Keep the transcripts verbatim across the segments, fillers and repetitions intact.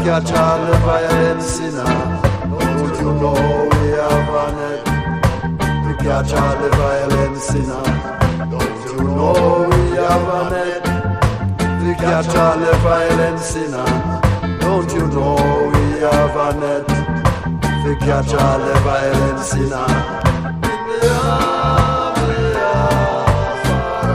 catch all the violent sinner. Don't you know we have a net to catch all the violent sinner? Don't you know we have a net to catch all the violent sinner? Don't you know we have a net to catch all the violent sinner? In the army of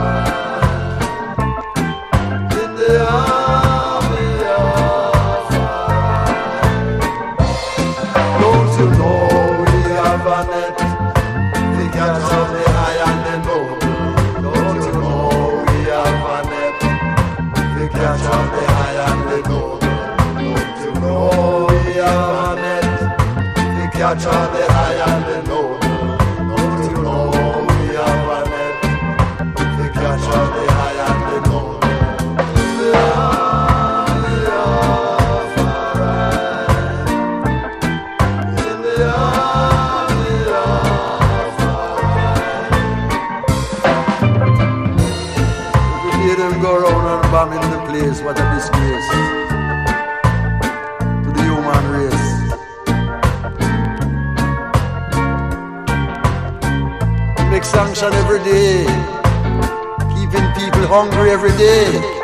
fire, in the army of fire. Don't you know we have a net to catch all the high and the low? Don't you know we have a net to catch all the high and the low? Don't you know we have a net to catch all the high and the low? Don't you know we have a net to catch all the high and the low? In the army of fire, in the army of fire. We hear them go around and bombing the place. What a disgrace to the human race. Make sanction every day, keeping people hungry every day.